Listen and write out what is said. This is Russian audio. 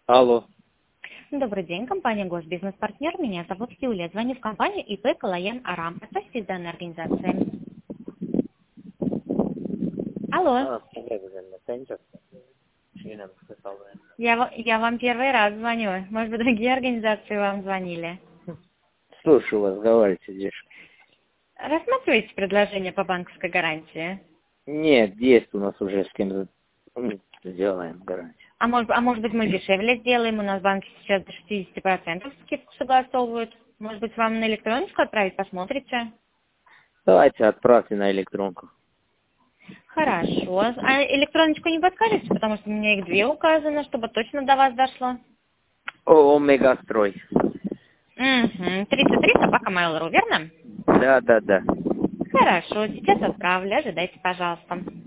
Алло. Добрый день, компания Госбизнес-партнер. Меня зовут Юлия. Звоню в компанию ИП Калаян Арам. Относитесь к данной организации. Алло. Я вам первый раз звоню. Может быть, другие организации вам звонили. Слушаю вас, говорите, девушка. Рассматриваете предложение по банковской гарантии? Нет, есть у нас уже с кем-то сделаем гарантию. А может быть, мы дешевле сделаем? У нас банки сейчас до 60% скидку согласовывают. Может быть, вам на электроночку отправить, посмотрите? Давайте отправьте на электронку. Хорошо. А электроночку не подскажете, потому что у меня их 2 указано, чтобы точно до вас дошло? Омегастрой. 33 собака Mail.ru, верно? Да. Хорошо, сейчас отправлю, ожидайте, пожалуйста.